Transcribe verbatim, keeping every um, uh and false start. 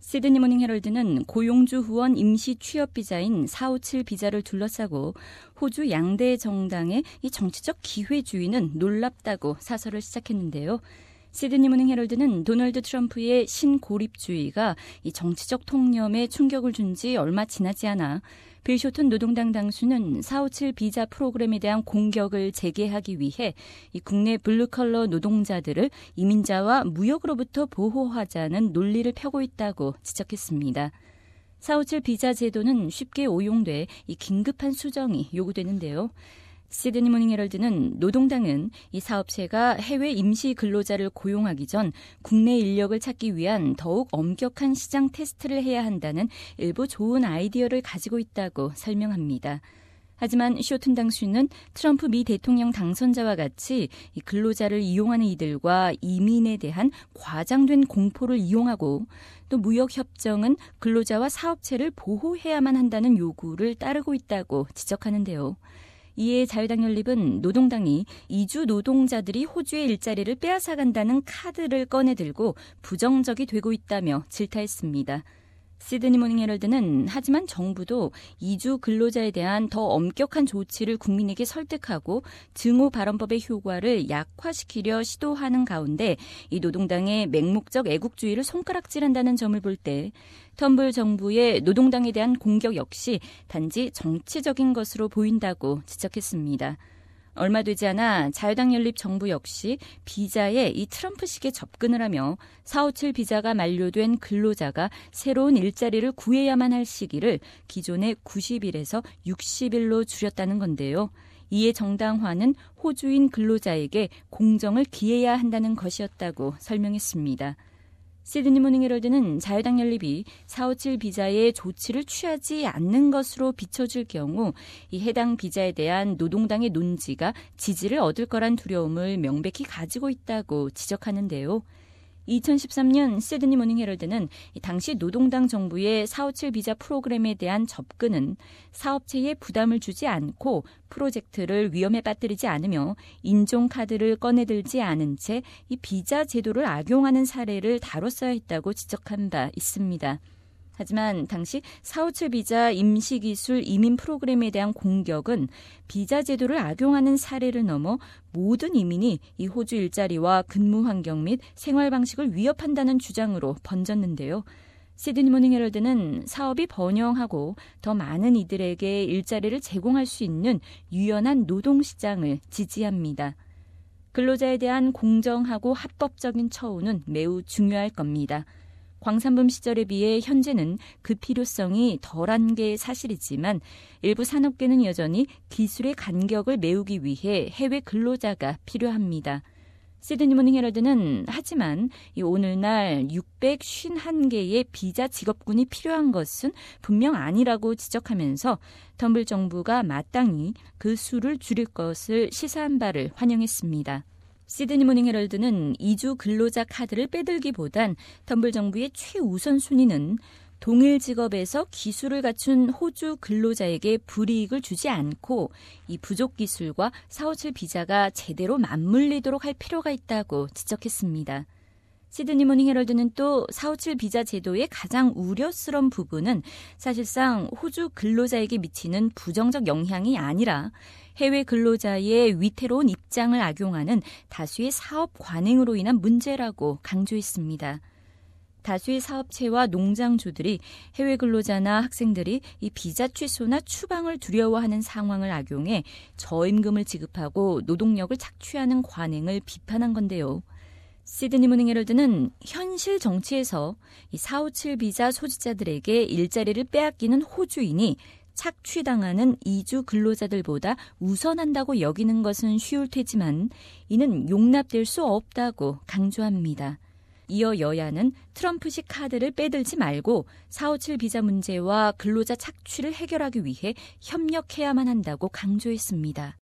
시드니 모닝 헤럴드는 고용주 후원 임시 취업 비자인 사오칠 비자를 둘러싸고 호주 양대 정당의 이 정치적 기회주의는 놀랍다고 사설을 시작했는데요. 시드니 모닝 헤럴드는 도널드 트럼프의 신고립주의가 이 정치적 통념에 충격을 준 지 얼마 지나지 않아 빌 쇼튼 노동당 당수는 사오칠 비자 프로그램에 대한 공격을 재개하기 위해 이 국내 블루컬러 노동자들을 이민자와 무역으로부터 보호하자는 논리를 펴고 있다고 지적했습니다. 사오칠 비자 제도는 쉽게 오용돼 이 긴급한 수정이 요구되는데요. 시드니 모닝 헤럴드는 노동당은 이 사업체가 해외 임시 근로자를 고용하기 전 국내 인력을 찾기 위한 더욱 엄격한 시장 테스트를 해야 한다는 일부 좋은 아이디어를 가지고 있다고 설명합니다. 하지만 쇼튼 당수는 트럼프 미 대통령 당선자와 같이 이 근로자를 이용하는 이들과 이민에 대한 과장된 공포를 이용하고 또 무역협정은 근로자와 사업체를 보호해야만 한다는 요구를 따르고 있다고 지적하는데요. 이에 자유당 연립은 노동당이 이주 노동자들이 호주의 일자리를 빼앗아간다는 카드를 꺼내들고 부정적이 되고 있다며 질타했습니다. 시드니 모닝 헤럴드는 하지만 정부도 이주 근로자에 대한 더 엄격한 조치를 국민에게 설득하고 증오 발언법의 효과를 약화시키려 시도하는 가운데 이 노동당의 맹목적 애국주의를 손가락질한다는 점을 볼 때 텀블 정부의 노동당에 대한 공격 역시 단지 정치적인 것으로 보인다고 지적했습니다. 얼마 되지 않아 자유당 연립 정부 역시 비자에 이 트럼프식의 접근을 하며 사오칠 비자가 만료된 근로자가 새로운 일자리를 구해야만 할 시기를 기존의 구십 일에서 육십 일로 줄였다는 건데요. 이에 정당화는 호주인 근로자에게 공정을 기해야 한다는 것이었다고 설명했습니다. 시드니 모닝 헤럴드는 자유당 연립이 사오칠 비자에 조치를 취하지 않는 것으로 비춰질 경우 이 해당 비자에 대한 노동당의 논지가 지지를 얻을 거란 두려움을 명백히 가지고 있다고 지적하는데요. 이천십삼 년 시드니 모닝 헤럴드는 당시 노동당 정부의 사오칠 비자 프로그램에 대한 접근은 사업체에 부담을 주지 않고 프로젝트를 위험에 빠뜨리지 않으며 인종카드를 꺼내들지 않은 채 이 비자 제도를 악용하는 사례를 다뤘어야 했다고 지적한 바 있습니다. 하지만 당시 사오칠 비자 임시기술 이민 프로그램에 대한 공격은 비자 제도를 악용하는 사례를 넘어 모든 이민이 이 호주 일자리와 근무 환경 및 생활 방식을 위협한다는 주장으로 번졌는데요. 시드니 모닝 헤럴드는 사업이 번영하고 더 많은 이들에게 일자리를 제공할 수 있는 유연한 노동시장을 지지합니다. 근로자에 대한 공정하고 합법적인 처우는 매우 중요할 겁니다. 광산붐 시절에 비해 현재는 그 필요성이 덜한 게 사실이지만 일부 산업계는 여전히 기술의 간격을 메우기 위해 해외 근로자가 필요합니다. 시드니 모닝 헤럴드는 하지만 이 오늘날 육백오십일 개의 비자 직업군이 필요한 것은 분명 아니라고 지적하면서 텀블 정부가 마땅히 그 수를 줄일 것을 시사한 바를 환영했습니다. 시드니 모닝 헤럴드는 이주 근로자 카드를 빼들기보단 텀블 정부의 최우선 순위는 동일 직업에서 기술을 갖춘 호주 근로자에게 불이익을 주지 않고 이 부족 기술과 사오칠 비자가 제대로 맞물리도록 할 필요가 있다고 지적했습니다. 시드니 모닝 헤럴드는 또 사오칠 비자 제도의 가장 우려스러운 부분은 사실상 호주 근로자에게 미치는 부정적 영향이 아니라 해외 근로자의 위태로운 입장을 악용하는 다수의 사업 관행으로 인한 문제라고 강조했습니다. 다수의 사업체와 농장주들이 해외 근로자나 학생들이 이 비자 취소나 추방을 두려워하는 상황을 악용해 저임금을 지급하고 노동력을 착취하는 관행을 비판한 건데요. 시드니 모닝 헤럴드는 현실 정치에서 이 사오칠 비자 소지자들에게 일자리를 빼앗기는 호주인이 착취당하는 이주 근로자들보다 우선한다고 여기는 것은 쉬울 테지만 이는 용납될 수 없다고 강조합니다. 이어 여야는 트럼프식 카드를 빼들지 말고 사오칠 비자 문제와 근로자 착취를 해결하기 위해 협력해야만 한다고 강조했습니다.